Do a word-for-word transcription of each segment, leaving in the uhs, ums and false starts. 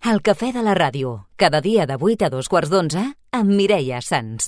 El cafè de la ràdio, cada dia de vuit a dos quarts d'onze, amb Mireia Sans.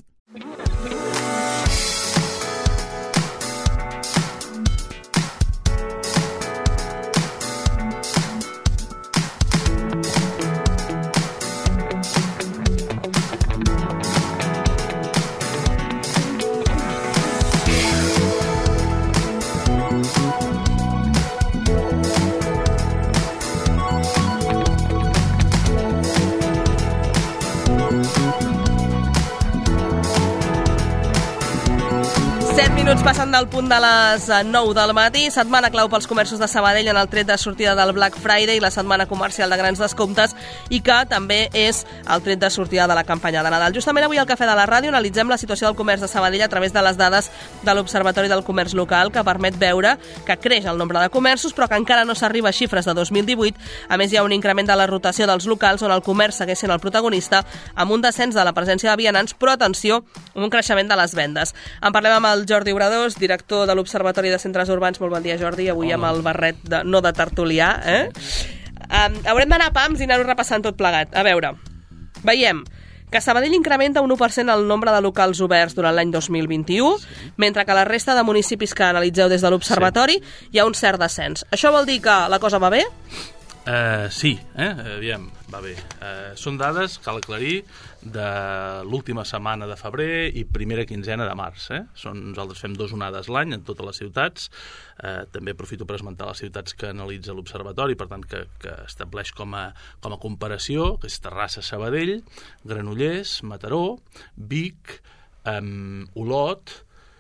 set minuts passant del punt de les nou del matí, setmana clau pels comerços de Sabadell en el tret de sortida del Black Friday, la setmana comercial de grans descomptes, i que també és el tret de sortida de la campanya de Nadal. Justament avui al Cafè de la Ràdio analitzem la situació del comerç de Sabadell a través de les dades de l'Observatori del Comerç Local, que permet veure que creix el nombre de comerços, però que encara no s'arriba a xifres de dos mil divuit. A més, hi ha un increment de la rotació dels locals, on el comerç segueix sent el protagonista, amb un descens de la presència de vianants, però atenció, un creixement de les vendes. En parlem amb el Jordi Obradors, director de l'Observatori de Centres Urbans. Molt bon dia, Jordi. Avui Hola. Amb el barret de, no de tertulià. Eh? Um, haurem d'anar a pams i anar-ho repassant tot plegat. A veure, veiem que Sabadell incrementa un u per cent el nombre de locals oberts durant l'any dos mil vint-i-u, sí. mentre que a la resta de municipis que analitzeu des de l'Observatori sí. hi ha un cert descens. Això vol dir que la cosa va bé? Uh, sí, eh? Aviam, va bé. Uh, són dades, cal aclarir, de l'última setmana de febrer i primera quinzena de març. Eh? Són, nosaltres fem dos onades l'any en totes les ciutats. Uh, també aprofito per esmentar les ciutats que analitza l'Observatori, per tant, que, que estableix com a, com a comparació, que és Terrassa, Sabadell, Granollers, Mataró, Vic, um, Olot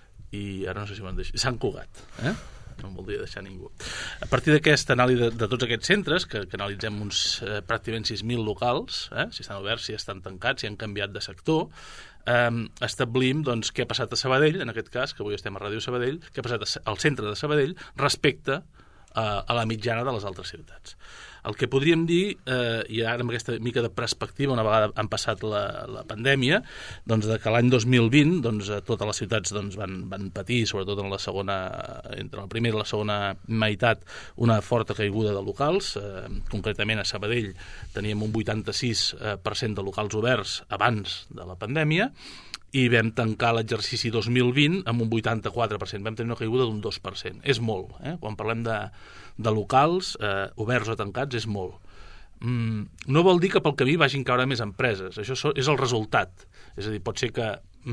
i, ara no sé si me'n deixo, Sant Cugat. Eh? No em voldria deixar ningú. A partir d'aquesta anàlisi de, de tots aquests centres, que, que analitzem uns eh, pràcticament sis mil locals, eh, si estan oberts, si estan tancats, si han canviat de sector, eh, establim doncs, què ha passat a Sabadell, en aquest cas, que avui estem a Ràdio Sabadell, què ha passat al centre de Sabadell respecte a, a la mitjana de les altres ciutats. El que podríem dir, eh, i ara amb aquesta mica de perspectiva, una vegada han passat la, la pandèmia, doncs de que l'any dos mil vint doncs, totes les ciutats doncs, van, van patir, sobretot en la segona, entre la primera i la segona meitat, una forta caiguda de locals. Eh, concretament a Sabadell teníem un vuitanta-sis per cent de locals oberts abans de la pandèmia, i vam tancar l'exercici dos mil vint amb un vuitanta-quatre per cent. Vam tenir una caiguda d'un dos per cent. És molt. Eh? Quan parlem de, de locals eh, oberts o tancats, és molt. Mm, no vol dir que pel camí vagin caure més empreses. Això és el resultat. És a dir, pot ser que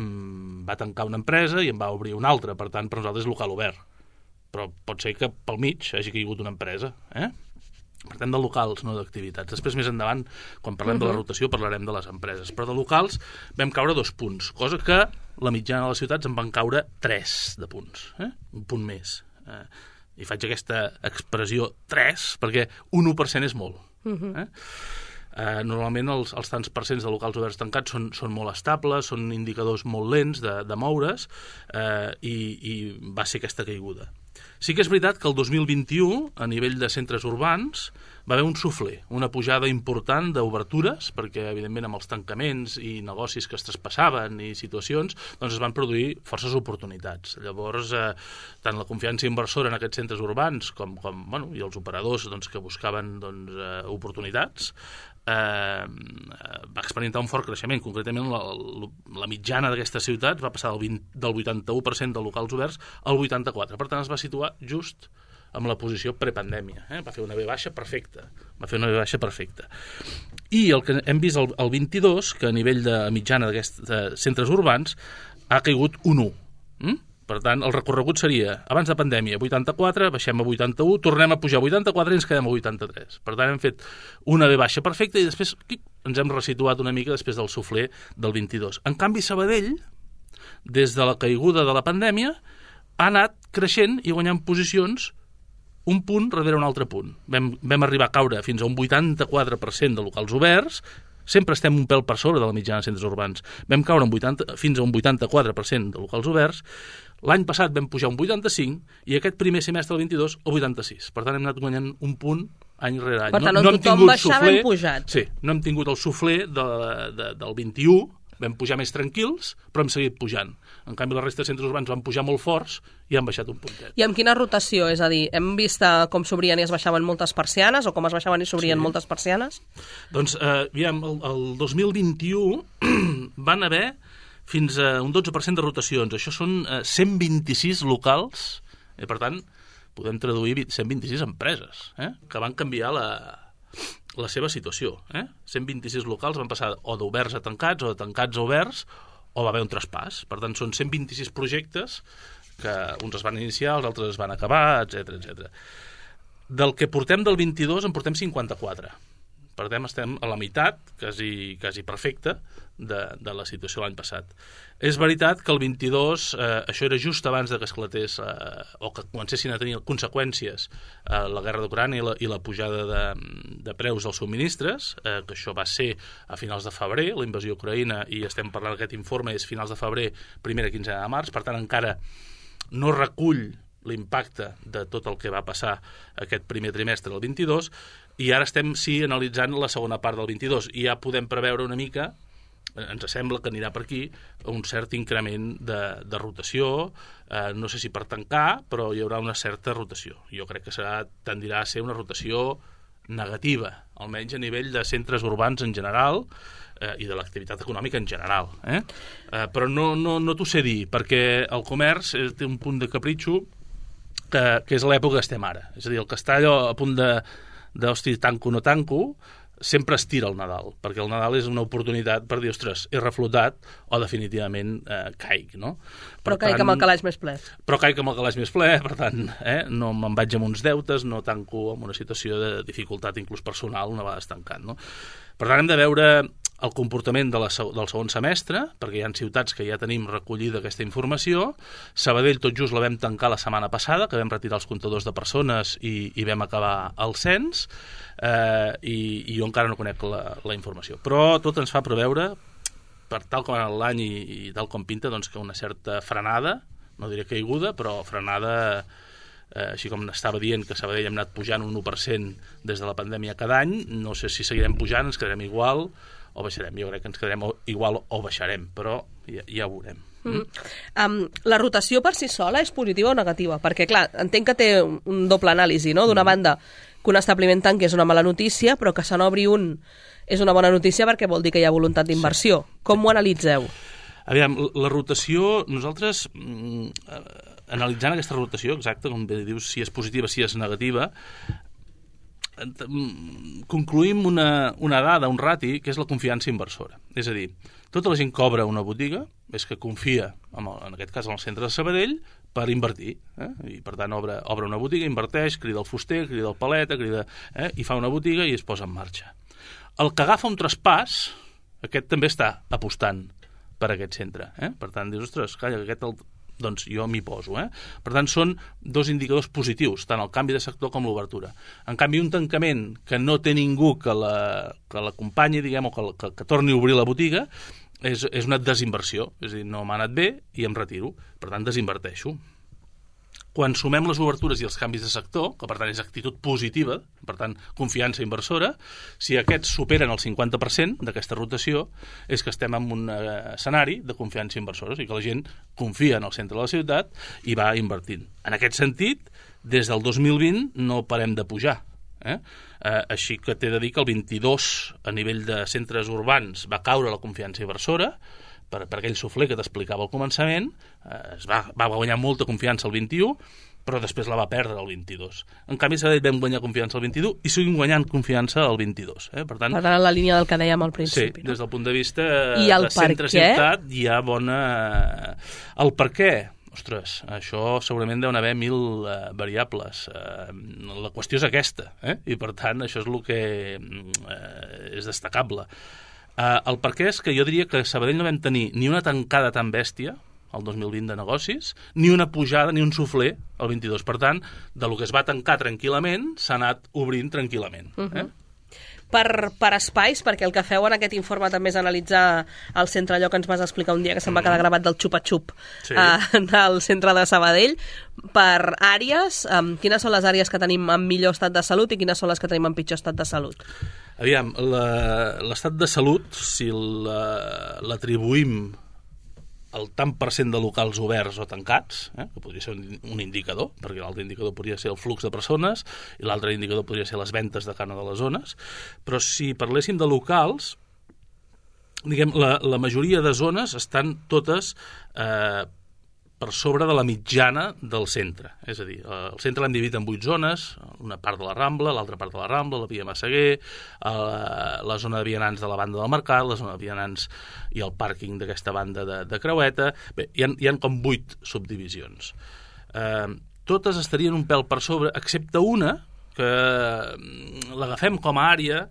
mm, va tancar una empresa i en va obrir una altra. Per tant, per nosaltres és local obert. Però pot ser que pel mig hagi caigut una empresa. Eh? Per tant, de locals, no d'activitats. Després, més endavant, quan parlem uh-huh. de la rotació, parlarem de les empreses. Però de locals vam caure dos punts, cosa que la mitjana de les ciutats en van caure tres de punts, eh? un punt més. Eh? I faig aquesta expressió tres, perquè un u per cent és molt. Uh-huh. Eh? Eh, normalment els, els tants percents de locals oberts tancats són, són molt estables, són indicadors molt lents de, de moure's, eh, i, i va ser aquesta caiguda. Sí que és veritat que el dos mil vint-i-u, a nivell de centres urbans, va haver un suflé, una pujada important d'obertures, perquè, evidentment, amb els tancaments i negocis que es traspassaven i situacions, doncs es van produir forces oportunitats. Llavors, eh, tant la confiança inversora en aquests centres urbans com, com bueno, i els operadors doncs, que buscaven doncs, eh, oportunitats, eh, va experimentar un fort creixement. Concretament, la, la mitjana d'aquestes ciutats va passar del, vint, del vuitanta-u per cent de locals oberts al vuitanta-quatre per cent. Per tant, es va situar just amb la posició prepandèmia. Eh? Va fer una V baixa perfecta. Va fer una V baixa perfecta. I el que hem vist el, el vint-i-dos, que a nivell de mitjana d'aquests centres urbans ha caigut un u. Mm? Per tant, el recorregut seria, abans de pandèmia, vuitanta-quatre, baixem a vuitanta-u, tornem a pujar a vuitanta-quatre i ens quedem a vuitanta-tres. Per tant, hem fet una V baixa perfecta i després ens hem resituat una mica després del suflé del vint-i-dos. En canvi, Sabadell, des de la caiguda de la pandèmia, ha anat creixent i guanyant posicions un punt darrere un altre punt. Vam, vam arribar a caure fins a un vuitanta-quatre per cent de locals oberts, sempre estem un pèl per sobre de la mitjana de centres urbans. Vam caure un vuitanta, fins a un vuitanta-quatre per cent de locals oberts. L'any passat vam pujar un vuitanta-cinc i aquest primer semestre del vint-i-dos el vuitanta-sis. Per tant, hem anat guanyant un punt any rere any. Per tant, no, no tothom baixava, hem pujat. Sí, no hem tingut el suflé de, de, del vint-i-u, vam pujar més tranquils, però hem seguit pujant. En canvi, la resta de centres urbans van pujar molt forts i han baixat un puntet. I amb quina rotació? És a dir, hem vist com s'obrien i es baixaven moltes persianes o com es baixaven i s'obrien sí. moltes persianes? Doncs, eh, aviam, el, el dos mil vint-i-u van haver fins a un dotze per cent de rotacions. Això són eh, cent vint-i-sis locals, i per tant, podem traduir cent vint-i-sis empreses, eh, que van canviar la... la seva situació. Eh? cent vint-i-sis locals van passar o d'oberts a tancats o de tancats a oberts o va haver un traspàs. Per tant, són cent vint-i-sis projectes que uns es van iniciar, els altres es van acabar, etcètera, etcètera. Del que portem del vint-i-dos en portem cinquanta-quatre. Per tant, estem a la meitat, quasi, quasi perfecta, de, de la situació l'any passat. És veritat que el vint-i-dos, eh, això era just abans de que esclatés eh, o que comencessin a tenir conseqüències eh, la guerra d'Ucrània i, la, i la pujada de, de preus dels subministres, eh, que això va ser a finals de febrer, la invasió a Ucraïna, i estem parlant d'aquest informe, és finals de febrer, primera quinzena de març, per tant encara no recull l'impacte de tot el que va passar aquest primer trimestre del vint-i-dos, i ara estem, sí, analitzant la segona part del vint-i-dos, i ja podem preveure una mica, ens sembla que anirà per aquí, un cert increment de, de rotació, eh, no sé si per tancar, però hi haurà una certa rotació. Jo crec que serà, tendirà a ser una rotació negativa, almenys a nivell de centres urbans en general, eh, i de l'activitat econòmica en general. Eh? Eh, però no, no, no t'ho sé dir, perquè el comerç eh, té un punt de capritxo que, que és l'època que estem ara. És a dir, el que està allò a punt de, de hosti, tanco o no tanco, sempre es tira el Nadal, perquè el Nadal és una oportunitat per dir, ostres, he reflotat o definitivament eh, caic, no? Per però caic tant, amb el calaix més ple. Però caic amb el calaix més ple, per tant, eh, no me'n vaig amb uns deutes, no tanco amb una situació de dificultat inclús personal una vegada tancat, no? Per tant, hem de veure el comportament de la, del segon semestre, perquè hi ha ciutats que ja tenim recollida aquesta informació. Sabadell tot just la vam tancar la setmana passada, que vam retirar els comptadors de persones i, i vam acabar el cens, eh, i, i jo encara no conec la, la informació. Però tot ens fa preveure, per tal com ha anat l'any i, i tal com pinta, doncs que una certa frenada, no diré caiguda, però frenada, eh, així com estava dient que Sabadell hem anat pujant un u per cent des de la pandèmia cada any, no sé si seguirem pujant, ens quedarem igual o baixarem. Jo crec que ens quedarem igual o baixarem, però ja, ja ho veurem. Mm. Um, la rotació per si sola és positiva o negativa? Perquè, clar, entenc que té un, un doble anàlisi, no? D'una mm. banda, que un establiment tanqui és una mala notícia, però que se n'obri un és una bona notícia perquè vol dir que hi ha voluntat d'inversió. Sí. Com ho analitzeu? Aviam, la rotació, nosaltres, mm, analitzant aquesta rotació, exacte, com bé dius, si és positiva, si és negativa, concluïm una, una dada, un rati, que és la confiança inversora. És a dir, tota la gent que obre una botiga és que confia, en, el, en aquest cas en el centre de Sabadell, per invertir. Eh? I per tant obre, obre una botiga, inverteix, crida el fuster, crida el paleta, crida, eh? i fa una botiga i es posa en marxa. El que agafa un traspàs, aquest també està apostant per aquest centre. Eh? Per tant, dius, ostres, calla, aquest el, doncs jo m'hi poso. Eh? Per tant, són dos indicadors positius, tant el canvi de sector com l'obertura. En canvi, un tancament que no té ningú que l'acompanyi, diguem, o que, que, que torni a obrir la botiga, és, és una desinversió. És a dir, no m'ha anat bé i em retiro. Per tant, desinverteixo. Quan sumem les obertures i els canvis de sector, que per tant és actitud positiva, per tant confiança inversora, si aquests superen el cinquanta per cent d'aquesta rotació, és que estem en un escenari de confiança inversora, o sigui que la gent confia en el centre de la ciutat i va invertint. En aquest sentit, des del dos mil vint no parem de pujar. Eh? Eh, així que t'he de dir que el vint-i-dos a nivell de centres urbans va caure la confiança inversora, per, per aquell sufler que t'explicava al començament, eh, es va, va guanyar molta confiança el vint-i-u, però després la va perdre el vint-i-dos. En canvi, Sabadell vam guanyar confiança el vint-i-u i seguim guanyant confiança el vint-i-dos. Eh? Per tant, per tant, la línia del que dèiem al principi. Sí, no? Des del punt de vista I el de centre-ciutat hi ha bona... El per què? Ostres, això segurament deuen haver mil uh, variables. Uh, la qüestió és aquesta, eh? I per tant això és el que uh, és destacable. Uh, el per què és que jo diria que a Sabadell no vam tenir ni una tancada tan bèstia el dos mil vint de negocis, ni una pujada, ni un sufler el vint-i-dos. Per tant, de lo que es va tancar tranquil·lament s'ha anat obrint tranquil·lament. Uh-huh. eh? Per, per espais, perquè el que feu en aquest informe també és analitzar el centre, allò que ens vas explicar un dia, que se'n va quedar gravat del xupa-xup, sí. eh, del centre de Sabadell. Per àrees, um, quines són les àrees que tenim en millor estat de salut i quines són les que tenim en pitjor estat de salut? Aviam, l'estat de salut, si l'atribuïm el tant per cent de locals oberts o tancats, eh, que podria ser un, un indicador, perquè l'altre indicador podria ser el flux de persones i l'altre indicador podria ser les ventes de cada una de les zones, però si parléssim de locals, diguem, la, la majoria de zones estan totes eh, per sobre de la mitjana del centre. És a dir, el centre l'hem dividit en vuit zones, una part de la Rambla, l'altra part de la Rambla, la Via Massaguer, la zona de vianants de la banda del Mercat, la zona de vianants i el pàrquing d'aquesta banda de, de Creueta. Bé, hi ha, hi ha com vuit subdivisions. Eh, totes estarien un pèl per sobre, excepte una, que l'agafem com a àrea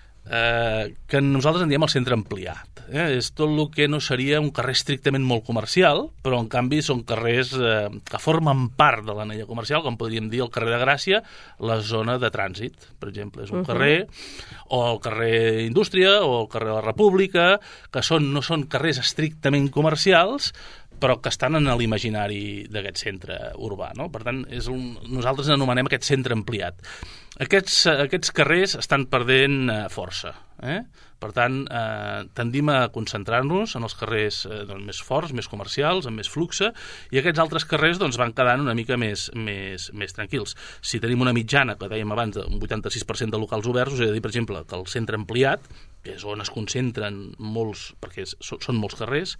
Eh, que nosaltres en diem el centre ampliat. Eh? És tot el que no seria un carrer estrictament molt comercial, però en canvi són carrers eh, que formen part de l'anella comercial, com podríem dir el carrer de Gràcia, la zona de trànsit, per exemple. És un uh-huh. carrer, o el carrer Indústria, o el carrer de la República, que són, no són carrers estrictament comercials, però que estan en l'imaginari d'aquest centre urbà, no? Per tant, és un, nosaltres anomenem aquest centre ampliat. Aquests, aquests carrers estan perdent eh, força. Eh? Per tant, eh, tendim a concentrar-nos en els carrers eh, doncs, més forts, més comercials, amb més fluxe, i aquests altres carrers doncs, van quedant una mica més, més, més tranquils. Si tenim una mitjana, que dèiem abans, d'un vuitanta-sis per cent de locals oberts, us he de dir, per exemple, que el centre ampliat, que és on es concentren molts, perquè és, són molts carrers,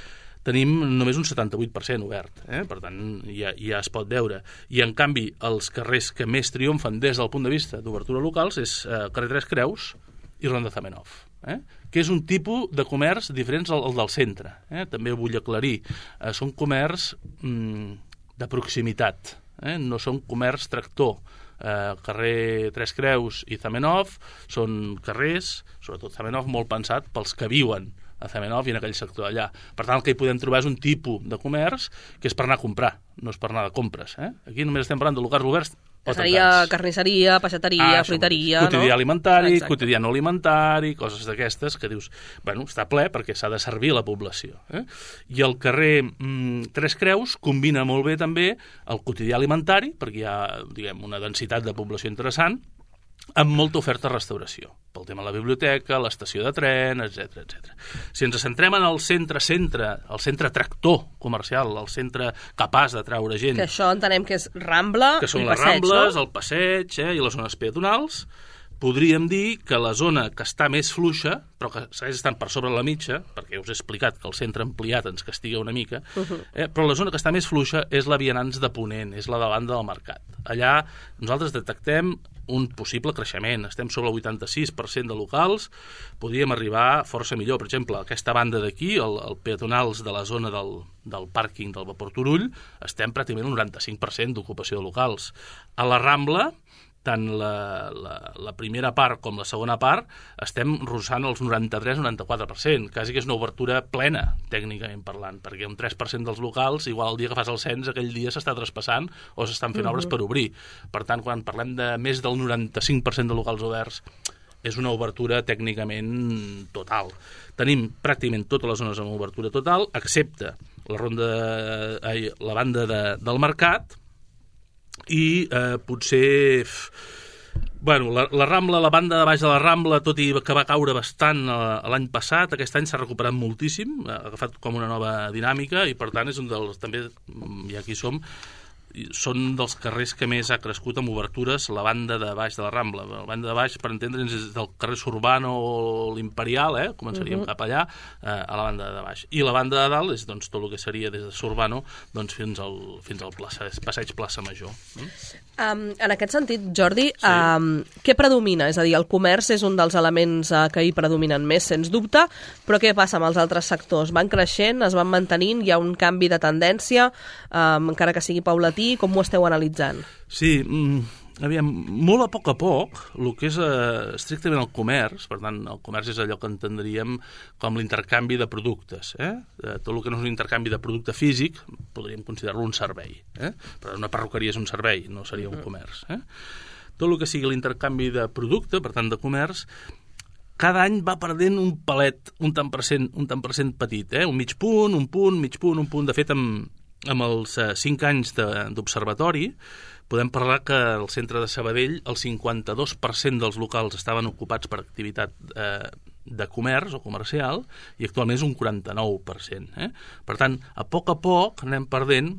tenim només un setanta-vuit per cent obert, eh? Per tant ja, ja es pot veure. I en canvi els carrers que més triomfen des del punt de vista d'obertura locals és eh, carrer Tres Creus i Ronda Zamenhof, eh? Que és un tipus de comerç diferent al, al del centre, eh? També vull aclarir, eh, són comerç mm, de proximitat, eh? No són comerç tractor. Eh, carrer Tres Creus i Zamenhof són carrers, sobretot Zamenhof, molt pensat pels que viuen a Zamenhof i en aquell sector allà. Per tant, el que hi podem trobar és un tipus de comerç que és per anar a comprar, no és per anar de compres. Eh? Aquí només estem parlant de locals oberts o seria carnisseria, peixateria, ah, fruiteria, quotidià no? alimentari, Exacte. quotidià no alimentari, coses d'aquestes que dius, bueno, està ple perquè s'ha de servir a la població. Eh? I el carrer mm, Tres Creus combina molt bé també el quotidià alimentari, perquè hi ha, diguem, una densitat de població interessant, amb molta oferta de restauració, pel tema de la biblioteca, l'estació de tren, etcètera, etcètera. Si ens centrem en el centre-centre, el centre tractor comercial, el centre capaç de traure gent... Que això entenem que és Rambla que són i les passeig, Rambles, no? el passeig eh, i les zones peatonals, podríem dir que la zona que està més fluixa, però que segueix estant per sobre la mitja, perquè us he explicat que el centre ampliat ens castiga una mica, uh-huh. eh, però la zona que està més fluixa és la vianants de Ponent, és la de banda del Mercat. Allà nosaltres detectem un possible creixement. Estem sobre el vuitanta-sis per cent de locals, podríem arribar força millor. Per exemple, aquesta banda d'aquí, el, el peatonals de la zona del, del pàrquing del Vapor Turull, estem pràcticament un noranta-cinc per cent d'ocupació de locals. A la Rambla, tant la, la, la primera part com la segona part, estem rossant els noranta-tres a noranta-quatre per cent, quasi que és una obertura plena, tècnicament parlant, perquè un tres per cent dels locals, igual el dia que fas el cens, aquell dia s'està traspassant o s'estan fent uh-huh. obres per obrir. Per tant, quan parlem de més del noranta-cinc per cent de locals oberts, és una obertura tècnicament total. Tenim pràcticament totes les zones amb obertura total, excepte la, ronda, ai, la banda de, del Mercat, i eh, potser bueno, la, la Rambla, la banda de baix de la Rambla, tot i que va caure bastant eh, l'any passat, aquest any s'ha recuperat moltíssim, ha agafat com una nova dinàmica i per tant és un dels, també, i aquí som, són dels carrers que més ha crescut amb obertures la banda de baix de la Rambla. La banda de baix, per entendre'ns, és del carrer Surbano o l'Imperial, eh? començaríem uh-huh. cap allà, eh, a la banda de baix. I la banda de dalt és doncs, tot el que seria des de Surbano doncs, fins al, fins al plaça, passeig Plaça Major. Mm? Um, en aquest sentit, Jordi, sí. um, què predomina? És a dir, el comerç és un dels elements uh, que hi predominen més, sens dubte, però què passa amb els altres sectors? Van creixent, es van mantenint, hi ha un canvi de tendència, um, encara que sigui paulatí. Com ho esteu analitzant? Sí, mm, aviam, molt a poc a poc, el que és eh, estrictament el comerç, per tant, el comerç és allò que entendríem com l'intercanvi de productes. Eh? Tot el que no és un intercanvi de producte físic, podríem considerar-lo un servei. Eh? Però una perruqueria és un servei, no seria un comerç. Eh? Tot el que sigui l'intercanvi de producte, per tant, de comerç, cada any va perdent un palet, un tant per cent, un tant per cent petit, eh? un mig punt, un punt, mig punt, un punt. De fet, amb amb els eh, cinc anys d'observatori podem parlar que al centre de Sabadell el cinquanta-dos per cent dels locals estaven ocupats per activitat eh, de comerç o comercial i actualment és un quaranta-nou per cent. Eh? Per tant, a poc a poc anem perdent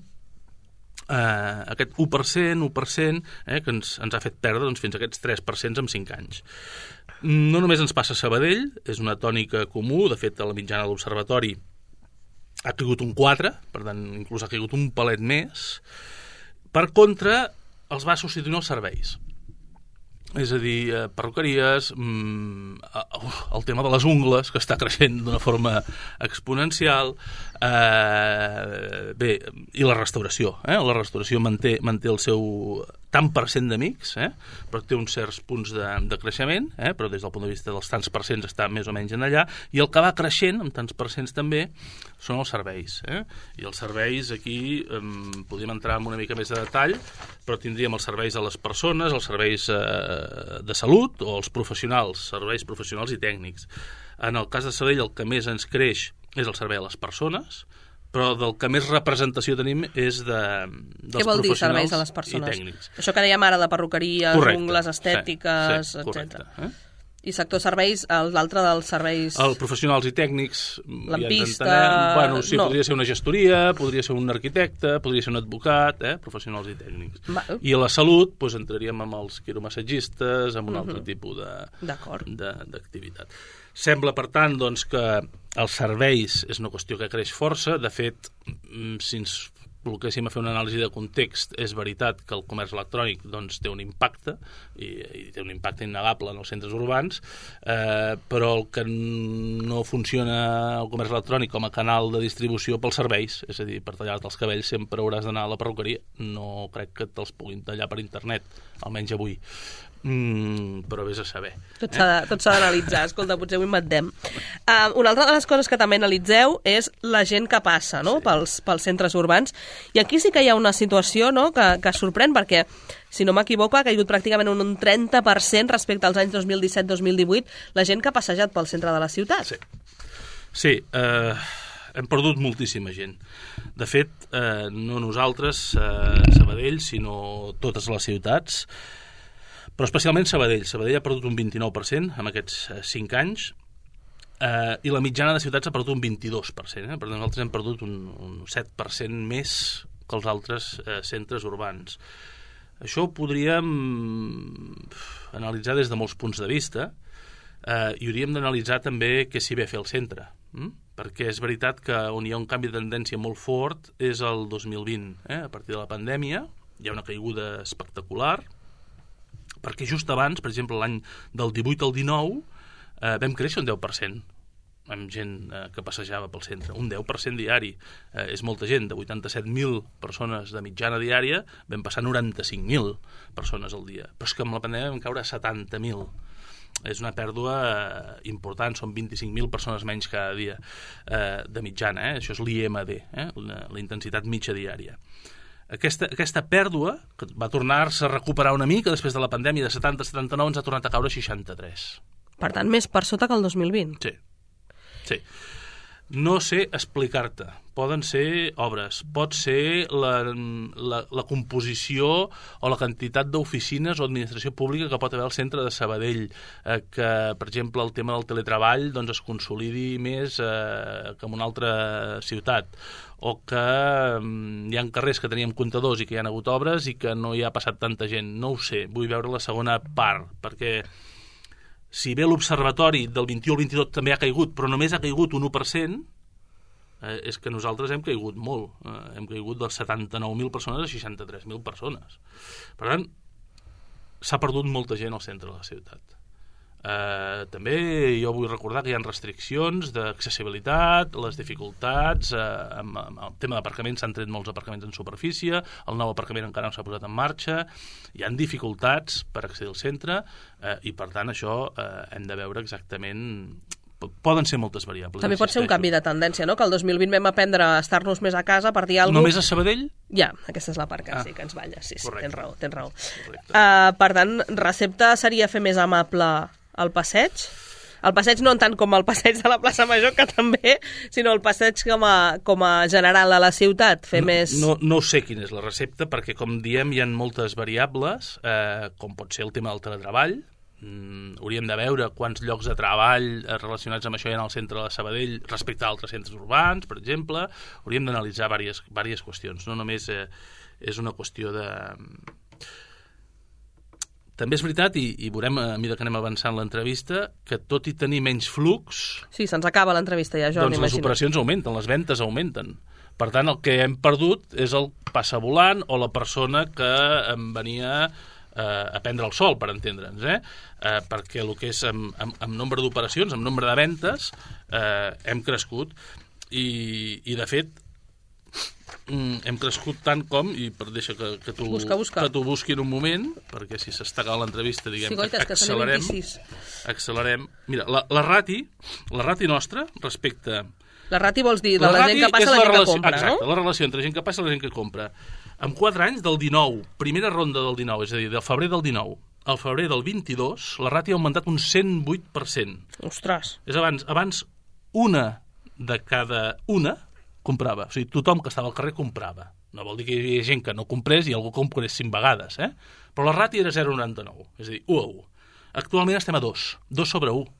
eh, aquest u per cent, u per cent, eh, que ens, ens ha fet perdre doncs, fins a aquests tres per cent en cinc anys. No només ens passa a Sabadell, és una tònica comú, de fet, a la mitjana de l'Observatori ha caigut un quatre, per tant, inclús ha caigut un palet més. Per contra, els va substituint els serveis. És a dir, eh, perruqueries, mm, el tema de les ungles, que està creixent d'una forma exponencial, eh, bé, i la restauració. Eh? La restauració manté, manté el seu tant per cent d'amics, eh? però té uns certs punts de, de creixement, eh? però des del punt de vista dels tants per cents està més o menys en allà, i el que va creixent, amb tants per cents també, són els serveis. Eh? I els serveis aquí eh, podríem entrar en una mica més de detall, però tindríem els serveis a les persones, els serveis eh, de salut o els professionals, serveis professionals i tècnics. En el cas de Sabadell el que més ens creix és el servei a les persones, però del que més representació tenim és de, dels Què vol dir professionals serveis a les persones? I tècnics. Això que dèiem ara de perruqueries, Correcte. ungles estètiques, sí, sí, etcètera. eh? I sector serveis, l'altre dels serveis... Els professionals i tècnics... Lampista... Ja bueno, sí, no. podria ser una gestoria, podria ser un arquitecte, podria ser un advocat, eh? Professionals i tècnics. Va. I a la salut doncs, entraríem amb els quiromassatgistes, amb un uh-huh. altre tipus d'activitat. Sembla, per tant, doncs, que els serveis és una qüestió que creix força. De fet, si ens volguéssim a fer una anàlisi de context, és veritat que el comerç electrònic doncs, té un impacte, i, i té un impacte innegable en els centres urbans, eh, però el que no funciona el comerç electrònic com a canal de distribució pels serveis, és a dir, per tallar-te els cabells sempre hauràs d'anar a la perruqueria, no crec que te'ls puguin tallar per internet, almenys avui. Mm, però vés a saber. Tot s'ha eh? d'analitzar, escolta, potser avui m'addem. Uh, una altra de les coses que també analitzeu és la gent que passa, no? sí. pels, pels centres urbans, i aquí sí que hi ha una situació, no? que, que sorprèn, perquè, si no m'equivoco, ha caigut pràcticament un trenta per cent respecte als anys dos mil disset dos mil divuit la gent que ha passejat pel centre de la ciutat. Sí, sí eh, hem perdut moltíssima gent. De fet, eh, no nosaltres, eh, Sabadell, sinó totes les ciutats, però especialment Sabadell. Sabadell ha perdut un vint-i-nou per cent en aquests cinc anys eh, i la mitjana de ciutats ha perdut un vint-i-dos per cent. Eh? Per tant, nosaltres hem perdut un, un set per cent més que els altres eh, centres urbans. Això ho podríem analitzar des de molts punts de vista eh, i hauríem d'analitzar també què s'hi ve a fer al centre. Mm? Perquè és veritat que on hi ha un canvi de tendència molt fort és el dos mil vint. Eh? A partir de la pandèmia hi ha una caiguda espectacular, perquè just abans, per exemple, l'any del divuit al dinou, eh, vam créixer un deu per cent amb gent eh, que passejava pel centre. Un deu per cent diari. Eh, és molta gent, de vuitanta-set mil persones de mitjana diària, vam passar a noranta-cinc mil persones al dia. Però és que amb la pandèmia vam caure a setanta mil. És una pèrdua eh, important, són vint-i-cinc mil persones menys cada dia eh, de mitjana. Eh? Això és l'I M D, eh? la, la intensitat mitja diària. Aquesta, aquesta pèrdua, que va tornar-se a recuperar una mica després de la pandèmia de setanta a setanta-nou, ens ha tornat a caure a seixanta-tres. Per tant, més per sota que el dos mil vint. Sí, sí. No sé explicar-te. Poden ser obres, pot ser la, la, la composició o la quantitat d'oficines o administració pública que pot haver al centre de Sabadell, eh, que, per exemple, el tema del teletreball doncs, es consolidi més eh, que en una altra ciutat, o que eh, hi ha carrers que teníem comptadors i que hi ha hagut obres i que no hi ha passat tanta gent. No ho sé, vull veure la segona part, perquè si bé l'observatori del vint-i-u al vint-i-dos també ha caigut, però només ha caigut un u per cent, eh, és que nosaltres hem caigut molt. Eh, hem caigut de setanta-nou mil persones a seixanta-tres mil persones. Per tant, s'ha perdut molta gent al centre de la ciutat. Eh, també jo vull recordar que hi ha restriccions d'accessibilitat, les dificultats, eh, amb, amb el tema d'aparcaments s'han tret molts aparcaments en superfície, el nou aparcament encara no s'ha posat en marxa, hi han dificultats per accedir al centre eh, i per tant això eh, hem de veure exactament. Poden ser moltes variables. També pot ser un canvi de tendència, no? Que el dos mil vint vam aprendre a estar-nos més a casa per dir alguna cosa. Només a Sabadell? Ja, aquesta és la part que ah. sí, que ens balla. Sí, sí, Correcte. tens raó, tens raó. Correcte. Uh, per tant, recepta seria fer més amable el passeig? El passeig no tant com el passeig de la plaça Major, que també, sinó el passeig com a, com a general a la ciutat, fer no, més... No, no sé quina és la recepta, perquè, com diem, hi ha moltes variables, eh, com pot ser el tema del teletreball. Mm, hauríem de veure quants llocs de treball relacionats amb això hi ha al centre de Sabadell respecte a altres centres urbans, per exemple. Hauríem d'analitzar diverses, diverses qüestions, no només eh, és una qüestió de... També és veritat, i, i veurem a mesura que anem avançant l'entrevista, que tot i tenir menys flux... Sí, se'ns acaba l'entrevista ja, Joan, doncs les operacions augmenten, les ventes augmenten. Per tant, el que hem perdut és el passavolant o la persona que em venia... Eh, a prendre el sol, per entendre'ns, eh? Eh, perquè el que és amb, amb, amb nombre d'operacions, amb nombre de ventes, eh, hem crescut i, i de fet, mm, hem crescut tant com, i per deixa que, que tu busca, busca. que tu busqui en un moment, perquè si s'està acabant l'entrevista, diguem, sí, goites, que accelerem, que accelerem. Mira, la, la rati, la rati nostra, respecte... La rati vols dir de la, la gent que passa a la, la gent relació, que compra, exacte, no? La relació entre gent que passa i la gent que compra. En quatre anys, del dinou, primera ronda del dinou, és a dir, del febrer del dinou al febrer del vint-i-dos, la ràtio ha augmentat un cent vuit per cent. Ostres! És abans, abans una de cada una comprava. O sigui, tothom que estava al carrer comprava. No vol dir que hi havia gent que no comprés i algú comprés cinc vegades, eh? Però la ràtio era zero coma noranta-nou, és a dir, u a u. Actualment estem a dos, dos sobre u.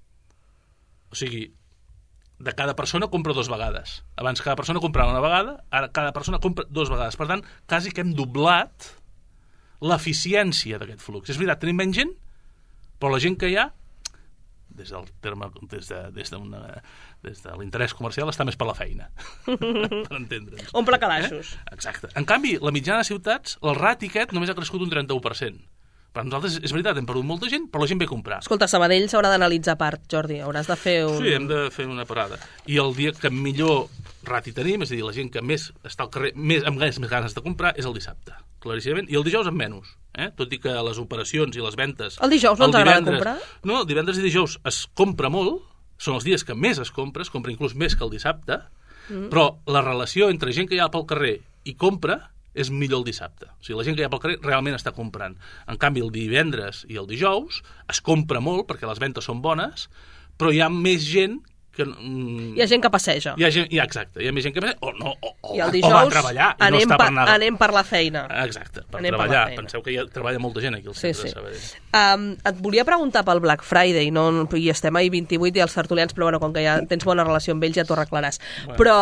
O sigui, de cada persona compra dues vegades. Abans cada persona comprava una vegada, ara cada persona compra dues vegades. Per tant, quasi que hem doblat l'eficiència d'aquest flux. És veritat, tenim menys gent, però la gent que hi ha, des del terme, des de, des d'una, des de l'interès comercial, està més per la feina. Per entendre'ns. Omple calaixos. Eh? Exacte. En canvi, la mitjana de ciutats, el rati aquest només ha crescut un trenta-u per cent. Per nosaltres, és veritat, hem perdut molta gent, però la gent ve a comprar. Escolta, Sabadell s'haurà d'analitzar a part, Jordi. Hauràs de fer un... Sí, hem de fer una parada. I el dia que millor rati tenim, és a dir, la gent que més està al carrer, més, amb ganes, més ganes de comprar, és el dissabte, claríssimament. I el dijous amb menys, eh? Tot i que les operacions i les ventes... El dijous no t'agrada comprar? No, divendres i dijous es compra molt, són els dies que més es compra, es compra inclús més que el dissabte, mm. però la relació entre gent que hi ha pel carrer i compra és millor el dissabte. O sigui, la gent que hi ha pel carrer realment està comprant. En canvi, el divendres i el dijous es compra molt perquè les ventes són bones, però hi ha més gent que... Mm, hi ha gent que passeja. Hi ha gent, ja, exacte. Hi ha més gent que passeja o, no, o, o, I el dijous, o va a treballar i anem, no està pa, per nada. anem per la feina. Exacte, per anem treballar. Per Penseu que hi ha, treballa molta gent aquí al sí, centre sí. de Sabadell. Um, et volia preguntar pel Black Friday, no? I estem ahir vint-i-vuit i els tertulians, però bueno, com que ja tens bona relació amb ells ja t'ho arreglaràs. Bueno. Però,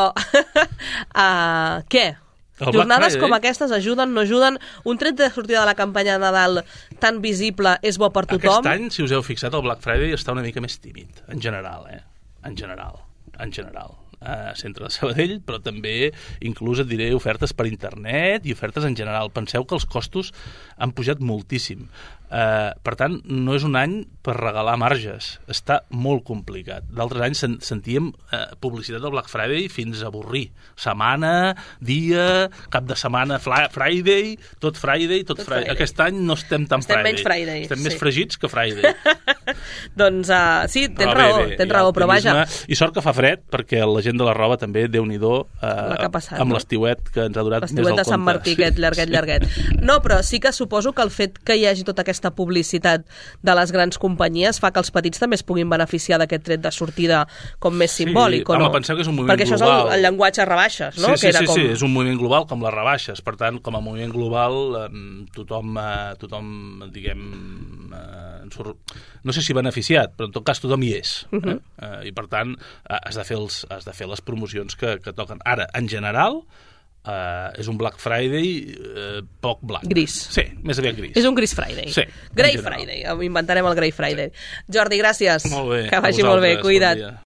uh, què? El jornades com aquestes ajuden, no ajuden? Un tret de sortida de la campanya de Nadal tan visible és bo per tothom? Aquest any, si us heu fixat, el Black Friday està una mica més tímid, en general, eh? En general, en general. A centre de Sabadell, però també inclús et diré ofertes per internet i ofertes en general. Penseu que els costos han pujat moltíssim. Uh, per tant, no és un any per regalar marges. Està molt complicat. D'altres anys sen sentíem uh, publicitat del Black Friday fins a avorrir. Setmana, dia, cap de setmana, Friday, tot Friday, tot, tot Friday. Friday. Aquest any no estem tan estem Friday. Menys Friday. Estem sí. més fregits que Friday. Doncs uh, sí, tens però raó, bé, bé, tens raó, però vaja. I sort que fa fred, perquè la gent de la roba també, Déu-n'hi-do, uh, passat, amb no? l'estiuet que ens ha durat més al compte. L'estiuet de Sant Martí, aquest llarguet, llarguet. No, però sí que suposo que el fet que hi hagi tota aquesta publicitat de les grans companyies fa que els petits també es puguin beneficiar d'aquest tret de sortida com més simbòlic, sí, o no? Home, penseu que és un moviment Perquè global. Perquè això és el, el llenguatge rebaixes, no? Sí, sí, que era sí, com... sí, és un moviment global com les rebaixes. Per tant, com a moviment global, eh, tothom, eh, tothom, diguem, eh, surt, no sé si beneficiat, però en tot cas tothom hi és. Uh -huh. eh? Eh, I per tant, eh, has, de fer els, has de fer les promocions que, que toquen. Ara, en general, Uh, és un Black Friday uh, poc blanc. Gris. Sí, més aviat gris. És un Gris Friday. Sí, Grey Friday. Inventarem el Grey Friday. Sí. Jordi, gràcies. Molt bé. Que vagi molt bé. Cuida't. Bon